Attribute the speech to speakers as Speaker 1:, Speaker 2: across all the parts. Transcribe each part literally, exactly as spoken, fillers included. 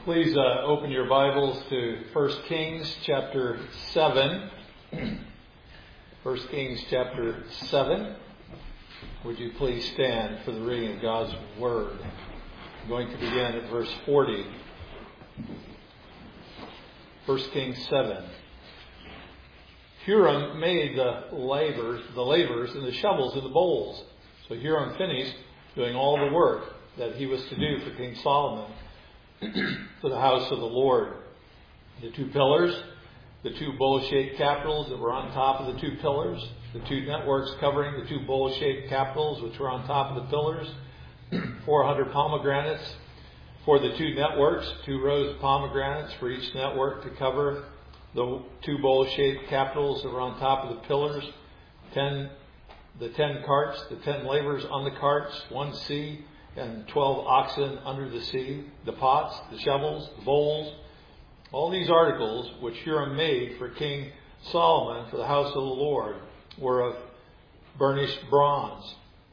Speaker 1: Please uh, open your Bibles to First Kings chapter seven. First Kings chapter seven. Would you please stand for the reading of God's Word? I'm going to begin at verse forty. First Kings seven. Huram made the lavers, the lavers and the shovels and the bowls. So Huram finished doing all the work that he was to do for King Solomon for the house of the Lord. The two pillars, the two bowl-shaped capitals that were on top of the two pillars, the two networks covering the two bowl-shaped capitals which were on top of the pillars, four hundred pomegranates for the two networks, two rows of pomegranates for each network to cover the two bowl-shaped capitals that were on top of the pillars, ten, the ten carts, the ten lavers on the carts, one sea, and twelve oxen under the sea, the pots, the shovels, the bowls. All these articles which Huram made for King Solomon for the house of the Lord were of burnished bronze.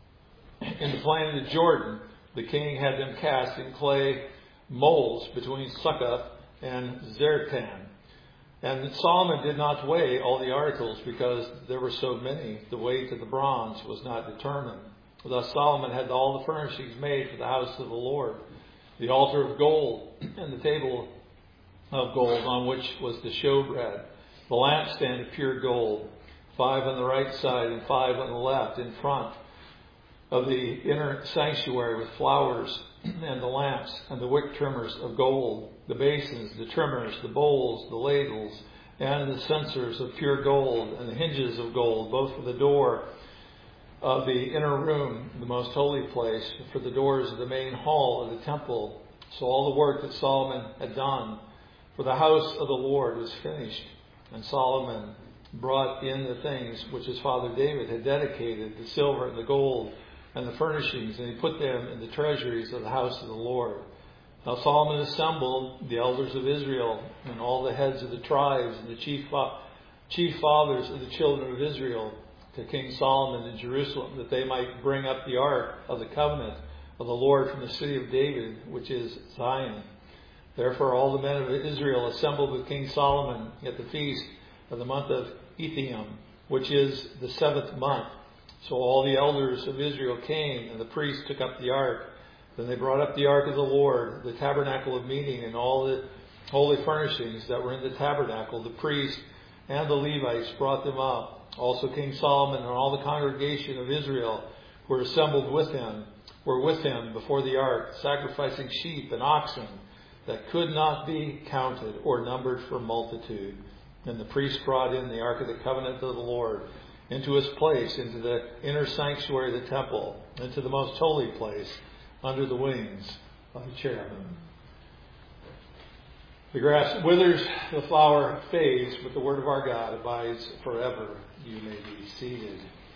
Speaker 1: In the plain of the Jordan, the king had them cast in clay molds between Succoth and Zertan. And Solomon did not weigh all the articles because there were so many. The weight of the bronze was not determined. Thus Solomon had all the furnishings made for the house of the Lord, the altar of gold and the table of gold on which was the showbread, the lampstand of pure gold, five on the right side and five on the left in front of the inner sanctuary with flowers and the lamps and the wick trimmers of gold, the basins, the trimmers, the bowls, the ladles, and the censers of pure gold and the hinges of gold, both for the door of the inner room, the most holy place, for the doors of the main hall of the temple. So all the work that Solomon had done for the house of the Lord was finished. And Solomon brought in the things which his father David had dedicated, the silver and the gold and the furnishings, and he put them in the treasuries of the house of the Lord. Now Solomon assembled the elders of Israel and all the heads of the tribes and the chief, fa- chief fathers of the children of Israel to King Solomon in Jerusalem, that they might bring up the ark of the covenant of the Lord from the city of David, which is Zion. Therefore all the men of Israel assembled with King Solomon at the feast of the month of Ethiam, which is the seventh month. So all the elders of Israel came, and the priests took up the ark. Then they brought up the ark of the Lord, the tabernacle of meeting, and all the holy furnishings that were in the tabernacle. The priests and the Levites brought them up. Also King Solomon and all the congregation of Israel who were assembled with him were with him before the ark, sacrificing sheep and oxen that could not be counted or numbered for multitude. And the priests brought in the ark of the covenant of the Lord into its place, into the inner sanctuary of the temple, into the most holy place, under the wings of the cherubim. The grass withers, the flower fades, but the word of our God abides forever. You may be seated.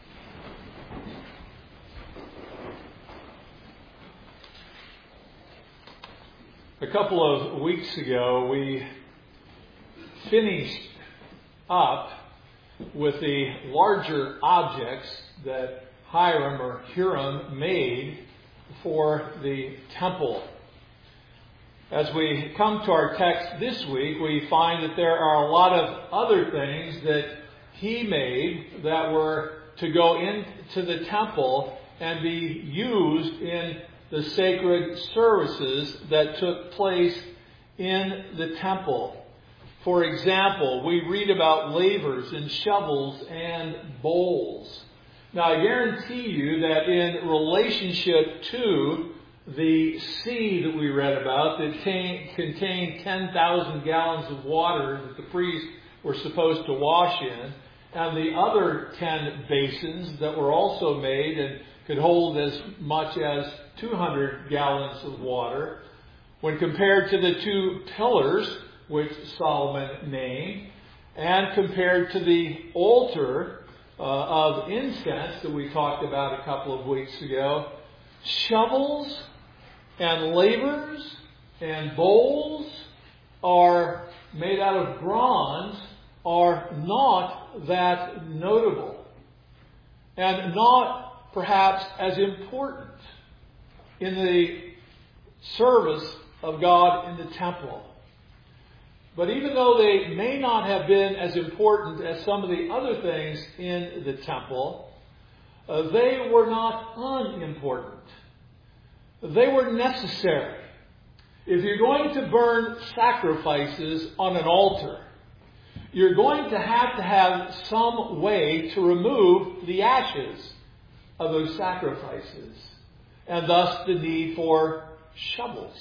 Speaker 1: A couple of weeks ago, we finished up with the larger objects that Hiram or Huram made for the temple. As we come to our text this week, we find that there are a lot of other things that he made that were to go into the temple and be used in the sacred services that took place in the temple. For example, we read about lavers and shovels and bowls. Now, I guarantee you that in relationship to the sea that we read about that contained ten thousand gallons of water that the priests were supposed to wash in, and the other ten basins that were also made and could hold as much as two hundred gallons of water, when compared to the two pillars which Solomon named, and compared to the altar uh, of incense that we talked about a couple of weeks ago, shovels and lavers and bowls are made out of bronze are not that notable and not perhaps as important in the service of God in the temple. But even though they may not have been as important as some of the other things in the temple, uh, they were not unimportant. They were necessary. If you're going to burn sacrifices on an altar, you're going to have to have some way to remove the ashes of those sacrifices, and thus the need for shovels.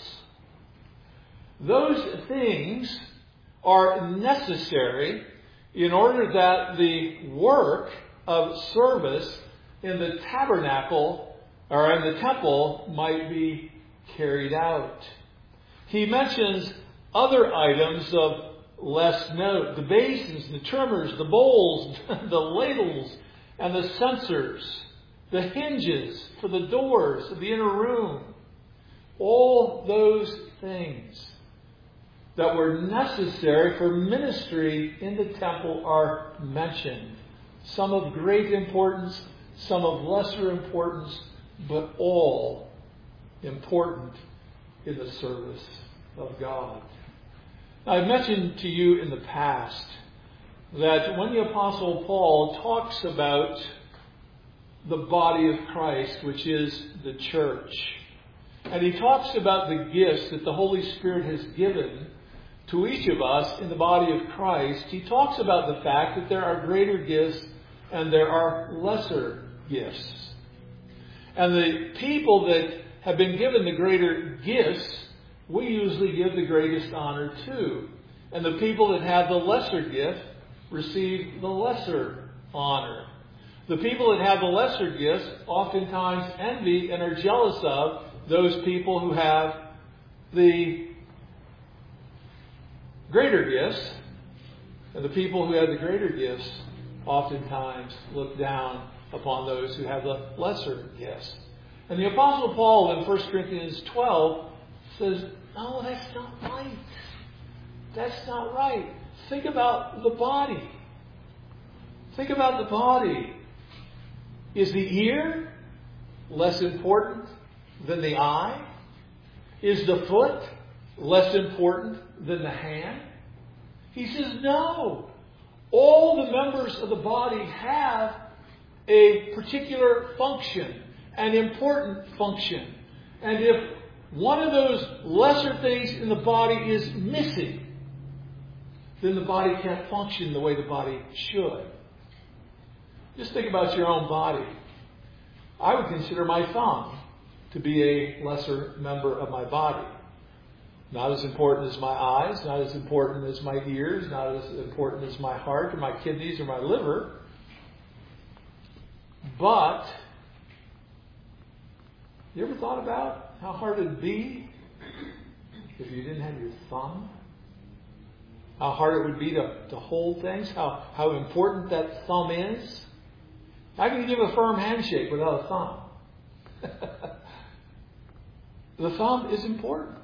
Speaker 1: Those things are necessary in order that the work of service in the tabernacle or in the temple might be carried out. He mentions other items of less note: the basins, the trimmers, the bowls, the ladles, and the censers, the hinges for the doors of the inner room. All those things that were necessary for ministry in the temple are mentioned. Some of great importance, some of lesser importance, but all important in the service of God. Now, I've mentioned to you in the past that when the Apostle Paul talks about the body of Christ, which is the church, and he talks about the gifts that the Holy Spirit has given to each of us in the body of Christ, he talks about the fact that there are greater gifts and there are lesser gifts. And the people that have been given the greater gifts, we usually give the greatest honor to. And the people that have the lesser gift receive the lesser honor. The people that have the lesser gifts oftentimes envy and are jealous of those people who have the greater gifts, and the people who have the greater gifts oftentimes look down upon those who have the lesser gifts. And the Apostle Paul in First Corinthians twelve says, no, that's not right. That's not right. Think about the body. Think about the body. Is the ear less important than the eye? Is the foot less important than the hand? He says, no. All the members of the body have a particular function, an important function. And if one of those lesser things in the body is missing, then the body can't function the way the body should. Just think about your own body. I would consider my thumb to be a lesser member of my body. Not as important as my eyes, not as important as my ears, not as important as my heart or my kidneys or my liver. But, you ever thought about how hard it'd be if you didn't have your thumb? How hard it would be to, to hold things? How, how important that thumb is? How can you give a firm handshake without a thumb? The thumb is important.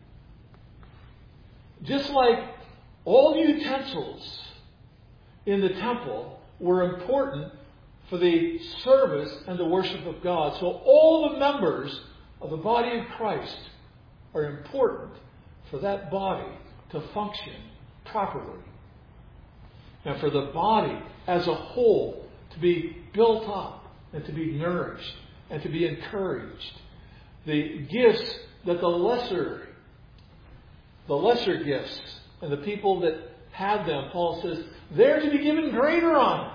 Speaker 1: Just like all utensils in the temple were important for the service and the worship of God, so all the members of the body of Christ are important for that body to function properly. And for the body as a whole to be built up and to be nourished and to be encouraged. The gifts that the lesser The lesser gifts and the people that have them, Paul says, they're to be given greater honor.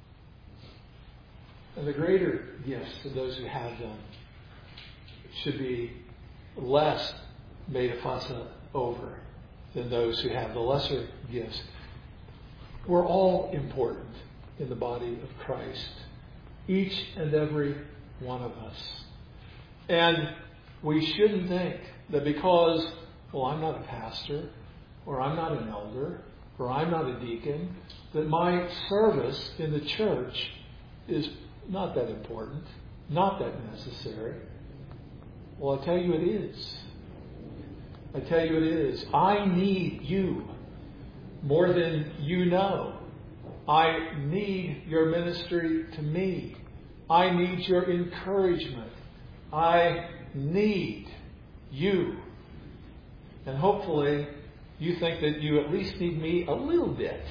Speaker 1: And the greater gifts of those who have them should be less made a fuss over than those who have the lesser gifts. We're all important in the body of Christ. Each and every one of us. And we shouldn't think that because, well, I'm not a pastor, or I'm not an elder, or I'm not a deacon, that my service in the church is not that important, not that necessary. Well, I tell you it is. I tell you it is. I need you more than you know. I need your ministry to me. I need your encouragement. I need you And hopefully you think that you at least need me a little bit.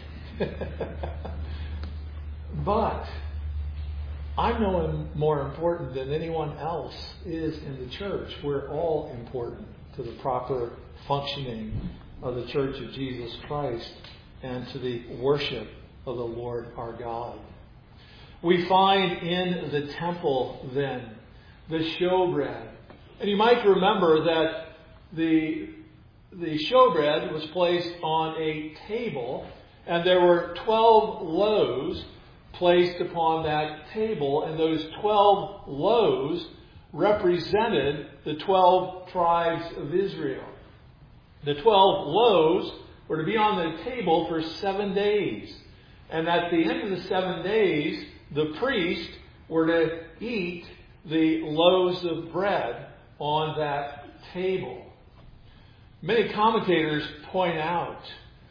Speaker 1: But I'm no more important than anyone else is in the church. We're all important to the proper functioning of the Church of Jesus Christ and to the worship of the Lord our God. We find in the temple then the showbread. And you might remember that the, the showbread was placed on a table, and there were twelve loaves placed upon that table, and those twelve loaves represented the twelve tribes of Israel. The twelve loaves were to be on the table for seven days. And at the end of the seven days, the priest were to eat the loaves of bread on that table. Many commentators point out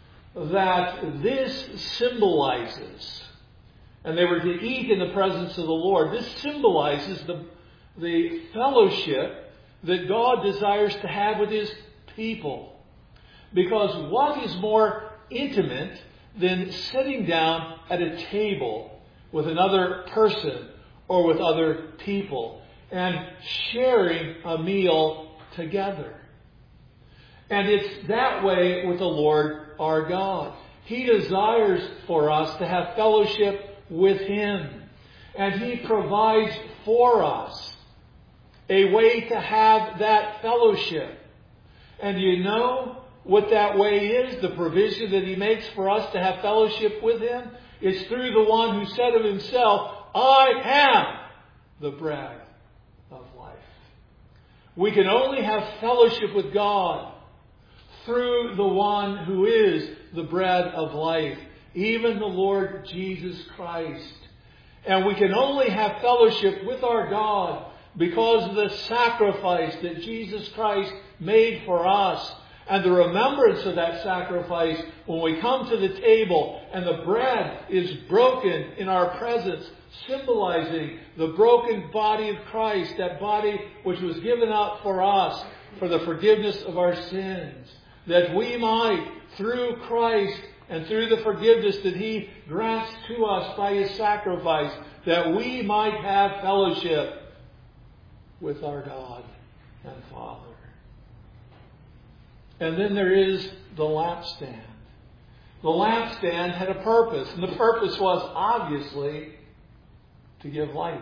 Speaker 1: that this symbolizes, and they were to eat in the presence of the Lord, this symbolizes the, the fellowship that God desires to have with His people. Because what is more intimate than sitting down at a table with another person or with other people and sharing a meal together? And it's that way with the Lord our God. He desires for us to have fellowship with Him. And He provides for us a way to have that fellowship. And you know what that way is, the provision that He makes for us to have fellowship with Him? It's through the one who said of Himself, I am the bread of life. We can only have fellowship with God through the one who is the bread of life, even the Lord Jesus Christ. And we can only have fellowship with our God because of the sacrifice that Jesus Christ made for us. And the remembrance of that sacrifice when we come to the table and the bread is broken in our presence, symbolizing the broken body of Christ, that body which was given up for us for the forgiveness of our sins, that we might, through Christ and through the forgiveness that He grants to us by His sacrifice, that we might have fellowship with our God and Father. And then there is the lampstand. The lampstand had a purpose, and the purpose was obviously to give light.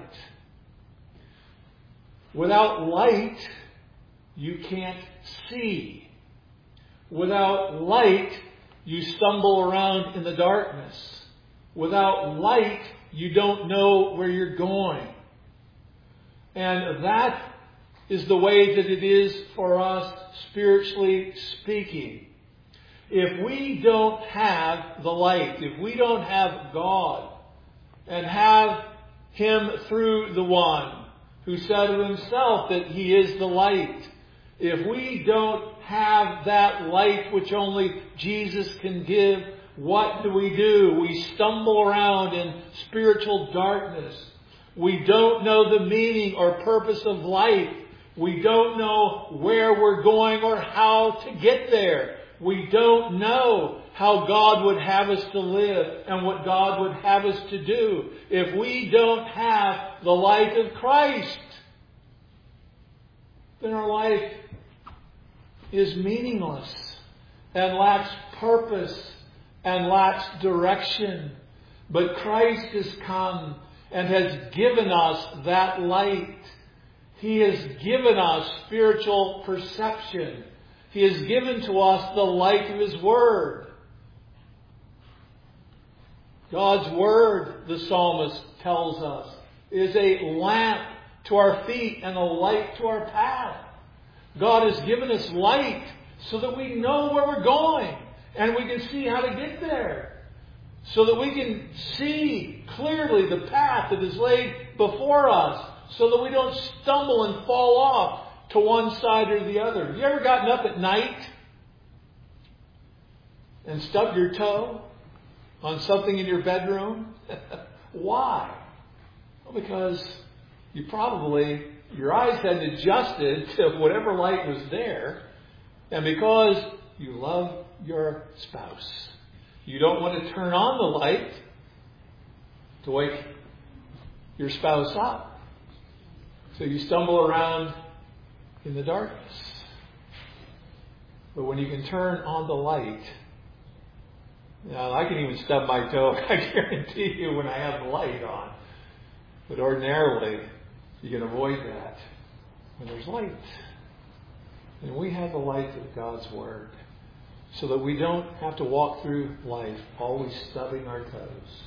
Speaker 1: Without light, you can't see. Without light, you stumble around in the darkness. Without light, you don't know where you're going. And that is the way that it is for us, spiritually speaking. If we don't have the light, if we don't have God, and have Him through the one who said of Himself that He is the light, if we don't have that light which only Jesus can give, what do we do? We stumble around in spiritual darkness. We don't know the meaning or purpose of life. We don't know where we're going or how to get there. We don't know how God would have us to live and what God would have us to do if we don't have the light of Christ. Then our life is meaningless and lacks purpose and lacks direction. But Christ has come and has given us that light. He has given us spiritual perception. He has given to us the light of His Word. God's Word, the psalmist tells us, is a lamp to our feet and a light to our path. God has given us light so that we know where we're going and we can see how to get there. So that we can see clearly the path that is laid before us, so that we don't stumble and fall off to one side or the other. Have you ever gotten up at night and stubbed your toe on something in your bedroom? Why? Well, because you probably, your eyes hadn't adjusted to whatever light was there, And because you love your spouse, you don't want to turn on the light to wake your spouse up. So you stumble around in the darkness. But when you can turn on the light, now I can even stub my toe, I guarantee you, when I have the light on. But ordinarily, you can avoid that when there's light. And we have the light of God's Word, so that we don't have to walk through life always stubbing our toes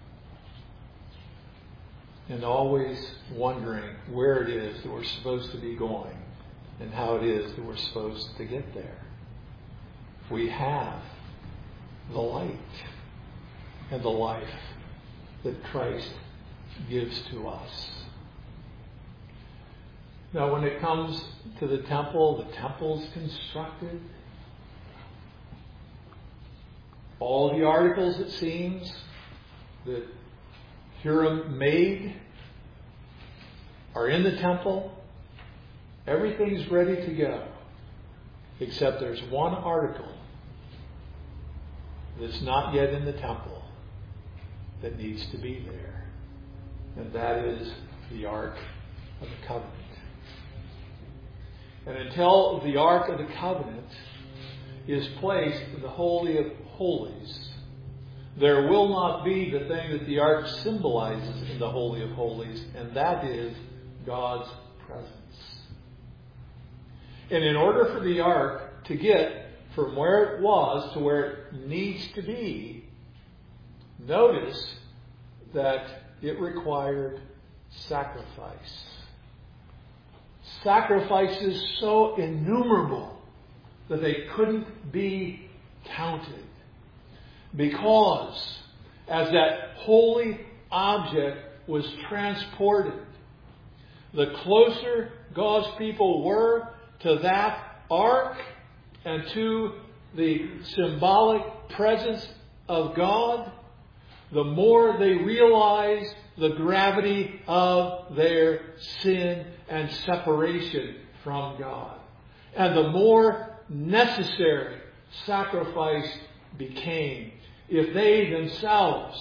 Speaker 1: and always wondering where it is that we're supposed to be going and how it is that we're supposed to get there. We have the light and the life that Christ gives to us. Now, when it comes to the temple, the temple's constructed. All the articles, it seems, that Hiram made are in the temple. Everything's ready to go. Except there's one article that's not yet in the temple that needs to be there. And that is the Ark of the Covenant. And until the Ark of the Covenant is placed in the Holy of Holies, there will not be the thing that the Ark symbolizes in the Holy of Holies, and that is God's presence. And in order for the Ark to get from where it was to where it needs to be, notice that it required sacrifice. Sacrifices so innumerable that they couldn't be counted. Because as that holy object was transported, the closer God's people were to that ark and to the symbolic presence of God, the more they realized the gravity of their sin and separation from God. And the more necessary sacrifice became if they themselves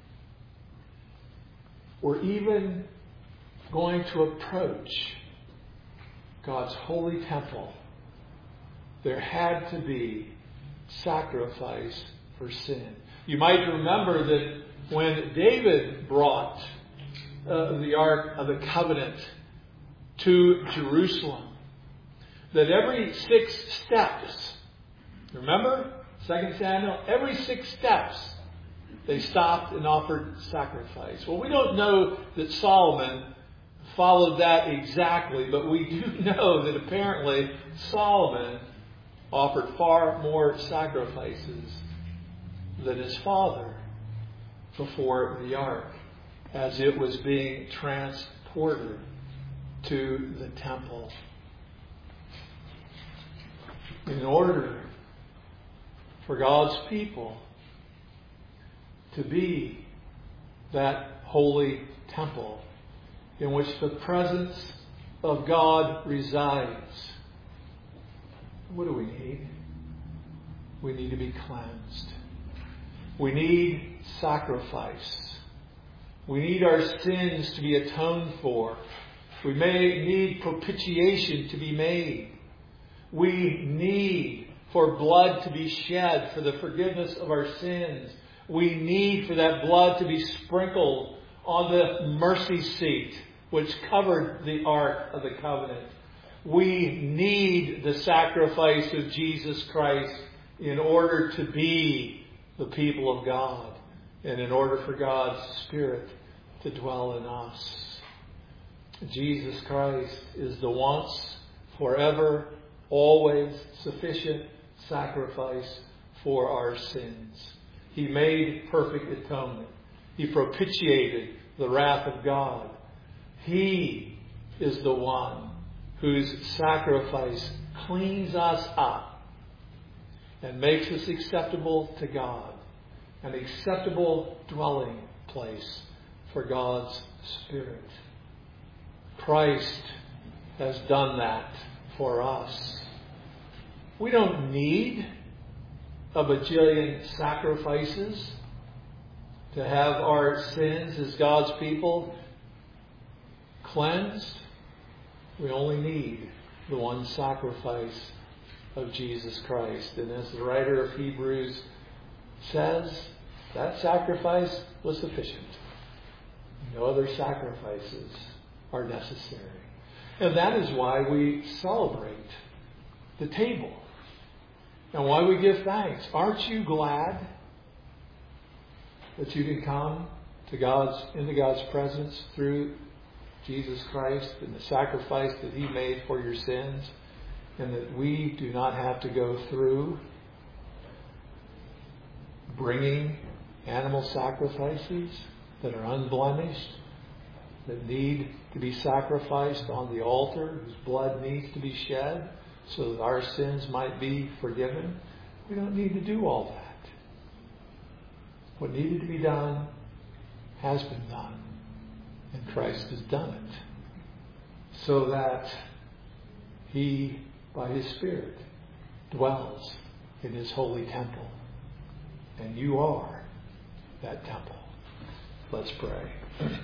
Speaker 1: were even going to approach God's holy temple. There had to be sacrifice for sin. You might remember that when David brought uh, the Ark of the Covenant to Jerusalem, that every six steps, remember Second Samuel, every six steps they stopped and offered sacrifice. Well, we don't know that Solomon followed that exactly, but we do know that apparently Solomon offered far more sacrifices than his father before the ark as it was being transported to the temple. In order for God's people to be that holy temple in which the presence of God resides, what do we need? We need to be cleansed. We need sacrifice. We need our sins to be atoned for. We may need propitiation to be made. We need for blood to be shed for the forgiveness of our sins. We need for that blood to be sprinkled on the mercy seat which covered the Ark of the Covenant. We need the sacrifice of Jesus Christ in order to be the people of God and in order for God's Spirit to dwell in us. Jesus Christ is the once, forever, always sufficient sacrifice for our sins. He made perfect atonement. He propitiated the wrath of God. He is the one whose sacrifice cleans us up and makes us acceptable to God, an acceptable dwelling place for God's Spirit. Christ has done that for us. We don't need a bajillion sacrifices to have our sins as God's people cleansed. We only need the one sacrifice of Jesus Christ. And as the writer of Hebrews says, that sacrifice was sufficient. No other sacrifices are necessary. And that is why we celebrate the table and why we give thanks. Aren't you glad that you can come to God's into God's presence through Jesus Christ and the sacrifice that He made for your sins, and that we do not have to go through bringing animal sacrifices that are unblemished, that need to be sacrificed on the altar, whose blood needs to be shed so that our sins might be forgiven? We don't need to do all that. What needed to be done has been done. And Christ has done it. So that He, by His Spirit, dwells in His holy temple. And you are that temple. Let's pray.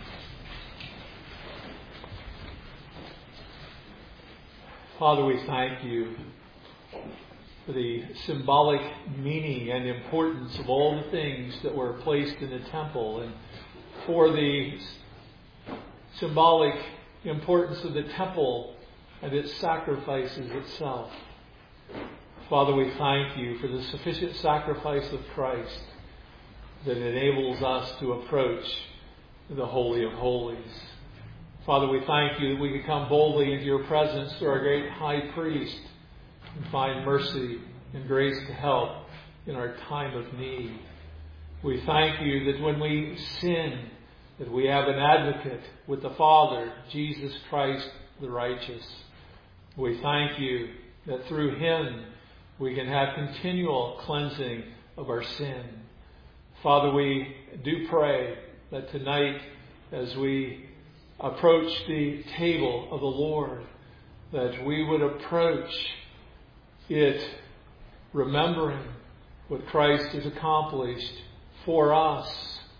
Speaker 1: Father, we thank You for the symbolic meaning and importance of all the things that were placed in the temple, and for the symbolic importance of the temple and its sacrifices itself. Father, we thank You for the sufficient sacrifice of Christ that enables us to approach the Holy of Holies. Father, we thank You that we can come boldly into Your presence through our great High Priest and find mercy and grace to help in our time of need. We thank You that when we sin, that we have an advocate with the Father, Jesus Christ the righteous. We thank You that through Him we can have continual cleansing of our sin. Father, we do pray that tonight, as we approach the table of the Lord, that we would approach it remembering what Christ has accomplished for us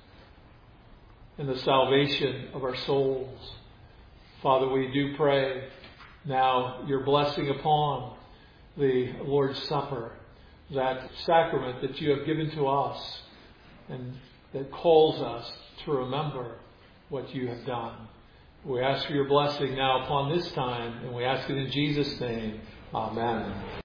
Speaker 1: in the salvation of our souls. Father, we do pray now Your blessing upon the Lord's Supper, that sacrament that You have given to us and that calls us to remember what You have done. We ask for Your blessing now upon this time, and we ask it in Jesus' name. Amen.